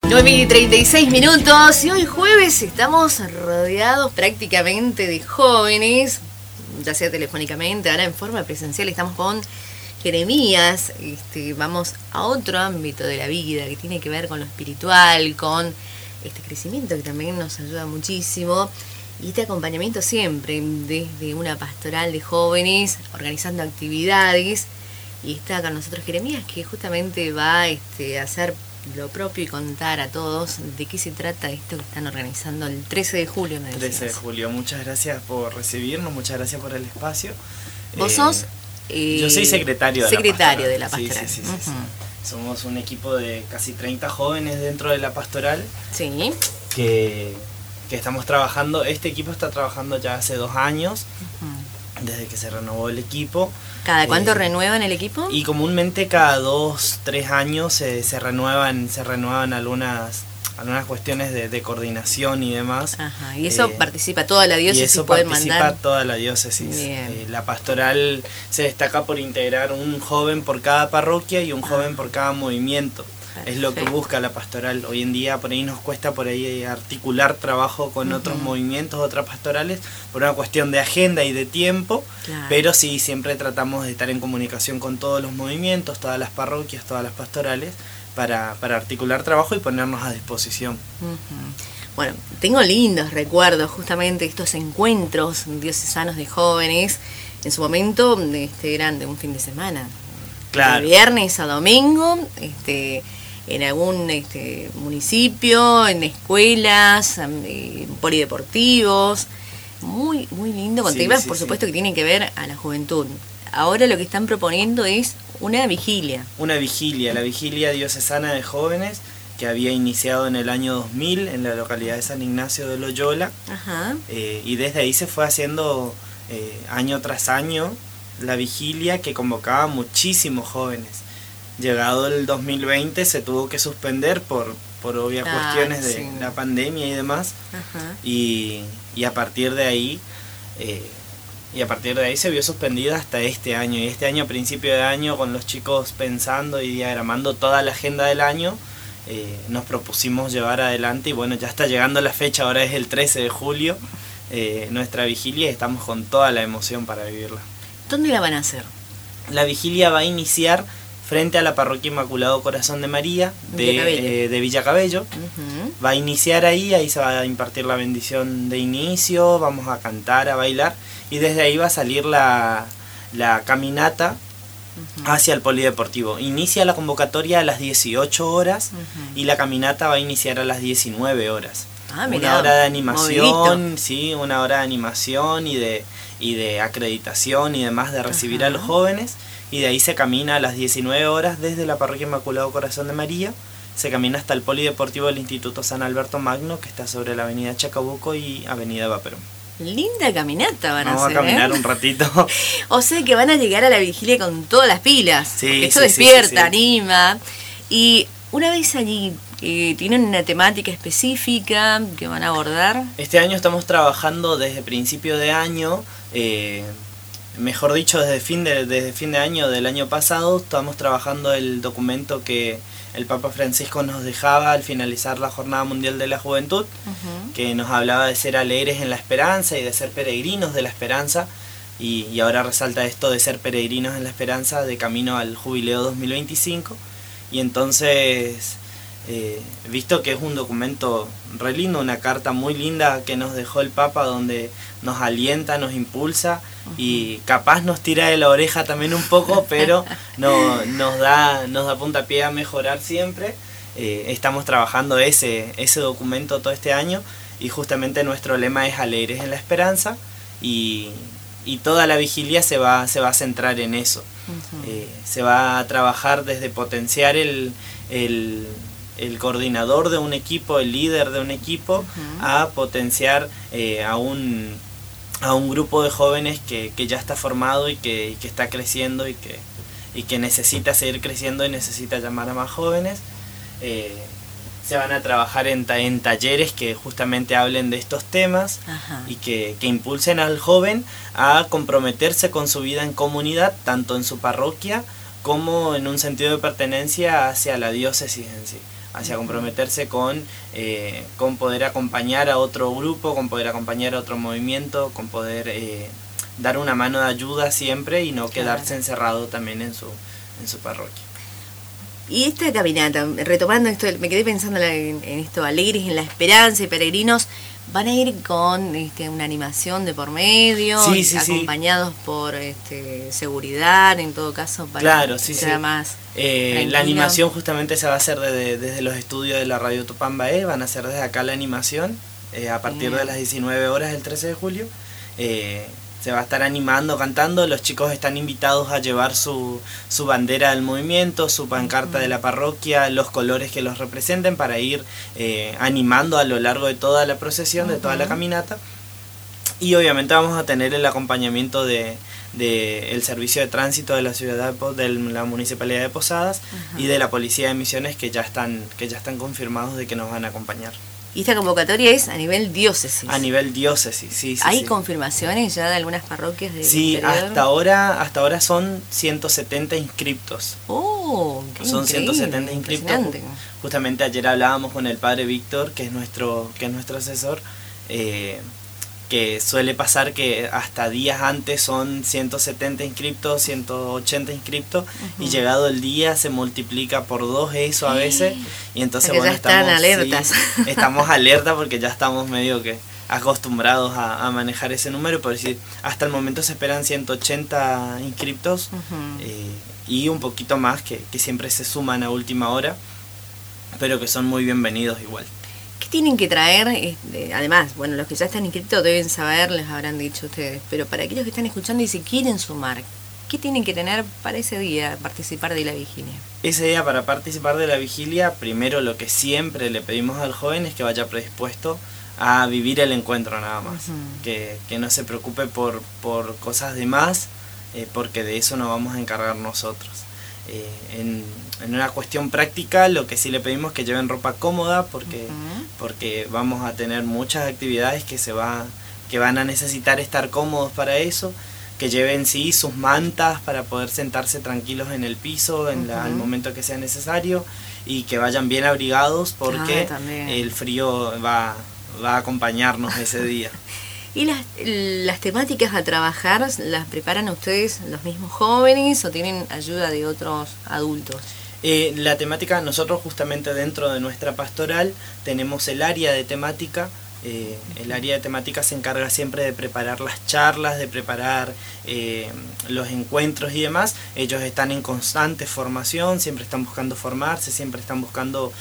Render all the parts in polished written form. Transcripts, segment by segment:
9:36 y hoy jueves estamos rodeados prácticamente de jóvenes, ya sea telefónicamente, ahora en forma presencial estamos con Jeremías. Vamos a otro ámbito de la vida que tiene que ver con lo espiritual, con este crecimiento que también nos ayuda muchísimo y este acompañamiento siempre desde una pastoral de jóvenes, organizando actividades. Y está con nosotros Jeremías, que justamente va a hacer lo propio y contar a todos de qué se trata esto que están organizando el 13 de julio. 13 de julio, muchas gracias por recibirnos, muchas gracias por el espacio. ¿Vos sos? Yo soy secretario de la pastoral. Sí. Somos un equipo de casi 30 jóvenes dentro de la pastoral. Sí. Que estamos trabajando, este equipo está trabajando ya hace 2 años, desde que se renovó el equipo. ¿Cada cuánto renuevan el equipo? Y comúnmente cada 2-3 años se renuevan algunas cuestiones de coordinación y demás. Ajá. Y eso participa toda la diócesis. Y eso participa toda la diócesis. La pastoral se destaca por integrar un joven por cada parroquia y un joven por cada movimiento. Perfecto. Es lo que busca la pastoral. Hoy en día por ahí nos cuesta articular trabajo con otros movimientos, otras pastorales, por una cuestión de agenda y de tiempo, pero sí, siempre tratamos de estar en comunicación con todos los movimientos, todas las parroquias, todas las pastorales, para articular trabajo y ponernos a disposición. Bueno, tengo lindos recuerdos justamente de estos encuentros diocesanos de jóvenes. En su momento eran de un fin de semana, claro, de viernes a domingo, en algún municipio, en escuelas, polideportivos, muy lindo, con temas por supuesto que tienen que ver a la juventud. Ahora lo que están proponiendo es una vigilia. La vigilia diocesana de jóvenes, que había iniciado en el año 2000 en la localidad de San Ignacio de Loyola. Ajá. Y desde ahí se fue haciendo año tras año la vigilia, que convocaba muchísimos jóvenes. Llegado el 2020 se tuvo que suspender por obvias cuestiones de la pandemia y demás. Ajá. Y a partir de ahí se vio suspendida hasta este año. Y este año, a principio de año, con los chicos pensando y diagramando toda la agenda del año, nos propusimos llevar adelante, y bueno, ya está llegando la fecha, ahora es el 13 de julio, nuestra vigilia, y estamos con toda la emoción para vivirla. ¿Dónde la van a hacer? La vigilia va a iniciar frente a la parroquia Inmaculado Corazón de María de Villa Cabello. Va a iniciar ahí se va a impartir la bendición de inicio, vamos a cantar, a bailar, y desde ahí va a salir la caminata hacia el polideportivo. Inicia la convocatoria a las 18 horas y la caminata va a iniciar a las 19 horas. Una hora de animación, una hora de animación y de acreditación y demás, de recibir a los jóvenes. Y de ahí se camina a las 19 horas desde la parroquia Inmaculado Corazón de María, se camina hasta el polideportivo del Instituto San Alberto Magno, que está sobre la avenida Chacabuco y avenida Vaperón. Linda caminata van a hacer. Vamos a caminar un ratito. O sea que van a llegar a la vigilia con todas las pilas. Sí, eso despierta, anima. Y una vez allí, ¿tienen una temática específica que van a abordar? Este año estamos trabajando desde principio de año, mejor dicho, desde fin de año del año pasado, estamos trabajando el documento que el Papa Francisco nos dejaba al finalizar la Jornada Mundial de la Juventud, que nos hablaba de ser alegres en la esperanza y de ser peregrinos de la esperanza, y ahora resalta esto de ser peregrinos en la esperanza de camino al Jubileo 2025, y entonces, visto que es un documento re lindo, una carta muy linda que nos dejó el Papa, donde nos alienta, nos impulsa y capaz nos tira de la oreja también un poco, pero nos da puntapié a mejorar siempre. Estamos trabajando ese documento todo este año, y justamente nuestro lema es alegres en la esperanza, y toda la vigilia se va a centrar en eso. Se va a trabajar desde potenciar el coordinador de un equipo, el líder de un equipo, a potenciar a un grupo de jóvenes que ya está formado y que está creciendo y que necesita seguir creciendo y necesita llamar a más jóvenes. Se van a trabajar en talleres que justamente hablen de estos temas. Y que impulsen al joven a comprometerse con su vida en comunidad, tanto en su parroquia como en un sentido de pertenencia hacia la diócesis en sí. hacia comprometerse con poder acompañar a otro grupo, con poder acompañar a otro movimiento, con poder dar una mano de ayuda siempre y no quedarse encerrado también en su parroquia. Y esta caminata, retomando esto, me quedé pensando en esto, alegres en la esperanza y peregrinos, ¿van a ir con una animación de por medio? Sí, acompañados por seguridad, en todo caso, para que sea más la animación justamente se va a hacer desde los estudios de la Radio Tupambaé, van a hacer desde acá la animación, a partir de las 19 horas del 13 de julio. Se va a estar animando, cantando, los chicos están invitados a llevar su bandera del movimiento, su pancarta de la parroquia, los colores que los representen para ir animando a lo largo de toda la procesión, de toda la caminata. Y obviamente vamos a tener el acompañamiento de el servicio de tránsito de la ciudad, de la municipalidad de Posadas y de la policía de Misiones que ya están confirmados de que nos van a acompañar. Y esta convocatoria es a nivel diócesis. A nivel diócesis, sí. ¿Hay confirmaciones ya de algunas parroquias del interior? Hasta ahora son 170 inscriptos. ¡Oh, qué Son increíble! 170 inscriptos. Justamente ayer hablábamos con el padre Víctor, que es nuestro asesor, que suele pasar que hasta días antes son 170 inscriptos, 180 inscriptos, y llegado el día se multiplica por 2 eso a veces, y entonces ya están alertas. Sí, estamos alerta porque ya estamos medio que acostumbrados a manejar ese número, por decir, hasta el momento se esperan 180 inscriptos, y un poquito más que siempre se suman a última hora, pero que son muy bienvenidos igual. ¿Qué tienen que traer? Además, bueno, los que ya están inscritos deben saber, les habrán dicho ustedes, pero para aquellos que están escuchando y se quieren sumar, ¿qué tienen que tener para ese día, participar de la vigilia? Ese día, para participar de la vigilia, primero lo que siempre le pedimos al joven es que vaya predispuesto a vivir el encuentro nada más, que no se preocupe por cosas de más, porque de eso nos vamos a encargar nosotros. En una cuestión práctica, lo que sí le pedimos es que lleven ropa cómoda, porque vamos a tener muchas actividades que van a necesitar estar cómodos para eso, que lleven sus mantas para poder sentarse tranquilos en el piso al momento que sea necesario, y que vayan bien abrigados porque el frío va a acompañarnos ese día. ¿Y las temáticas a trabajar las preparan ustedes los mismos jóvenes o tienen ayuda de otros adultos? La temática, nosotros justamente dentro de nuestra pastoral tenemos el área de temática. El área de temática se encarga siempre de preparar las charlas, de preparar los encuentros y demás. Ellos están en constante formación, siempre están buscando formarse, siempre están buscando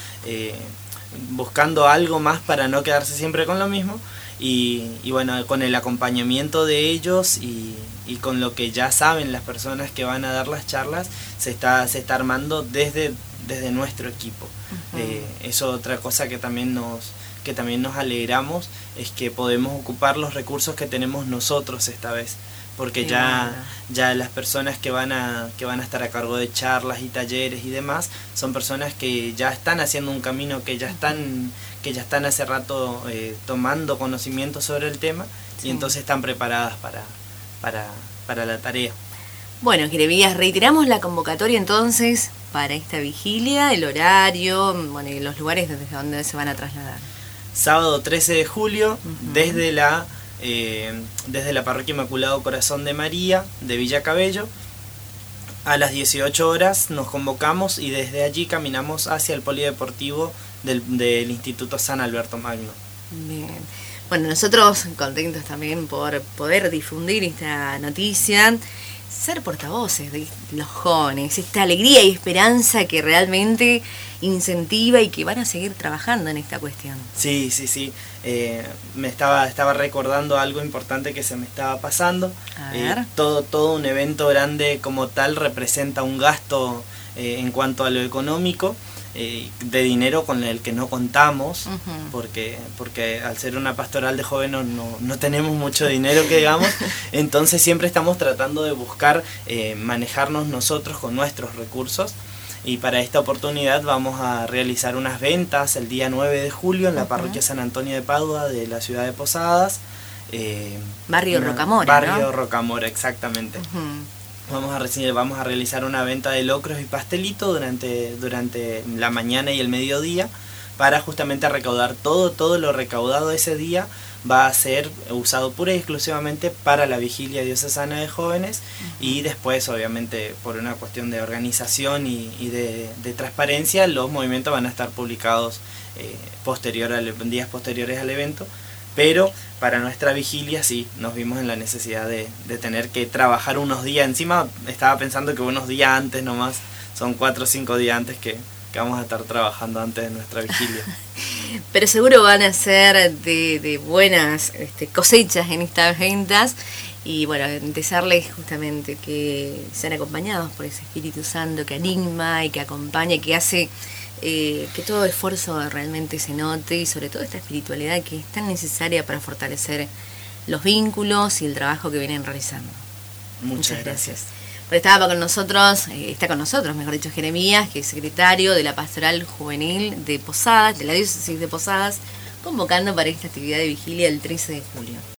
algo más para no quedarse siempre con lo mismo. Y bueno, con el acompañamiento de ellos y con lo que ya saben las personas que van a dar las charlas, se está armando desde nuestro equipo. Eso otra cosa que también nos alegramos, es que podemos ocupar los recursos que tenemos nosotros esta vez, porque ya las personas que van a estar a cargo de charlas y talleres y demás son personas que ya están haciendo un camino, que ya están hace rato tomando conocimiento sobre el tema, y entonces están preparadas para la tarea. Bueno, Jeremías, reiteramos la convocatoria entonces para esta vigilia, el horario, bueno, y los lugares desde donde se van a trasladar. Sábado 13 de julio, desde la Parroquia Inmaculado Corazón de María de Villa Cabello, a las 18 horas nos convocamos y desde allí caminamos hacia el polideportivo del Instituto San Alberto Magno. Bien. Bueno, nosotros contentos también por poder difundir esta noticia, ser portavoces de los jóvenes, esta alegría y esperanza que realmente incentiva y que van a seguir trabajando en esta cuestión. Sí. Me estaba recordando algo importante que se me estaba pasando. A ver. Todo un evento grande como tal representa un gasto en cuanto a lo económico, de dinero con el que no contamos, porque al ser una pastoral de jóvenes no tenemos mucho dinero que digamos, entonces siempre estamos tratando de buscar manejarnos nosotros con nuestros recursos, y para esta oportunidad vamos a realizar unas ventas el día 9 de julio en la parroquia San Antonio de Padua de la ciudad de Posadas. Barrio Rocamora, Barrio Rocamora, exactamente. Vamos a realizar una venta de locros y pastelito durante la mañana y el mediodía, para justamente recaudar todo lo recaudado ese día va a ser usado pura y exclusivamente para la vigilia diocesana de jóvenes. Y después, obviamente, por una cuestión de organización y de transparencia, los movimientos van a estar publicados días posteriores al evento. Pero para nuestra vigilia sí, nos vimos en la necesidad de tener que trabajar unos días. Encima estaba pensando que unos días antes nomás, son 4 o 5 días antes que vamos a estar trabajando antes de nuestra vigilia. Pero seguro van a ser de buenas cosechas en estas ventas. Y bueno, desearles justamente que sean acompañados por ese Espíritu Santo que anima y que acompaña, que hace que todo esfuerzo realmente se note, y sobre todo esta espiritualidad que es tan necesaria para fortalecer los vínculos y el trabajo que vienen realizando. Muchas gracias. Está con nosotros, mejor dicho, Jeremías, que es secretario de la Pastoral Juvenil de Posadas, de la Diócesis de Posadas, convocando para esta actividad de vigilia el 13 de julio.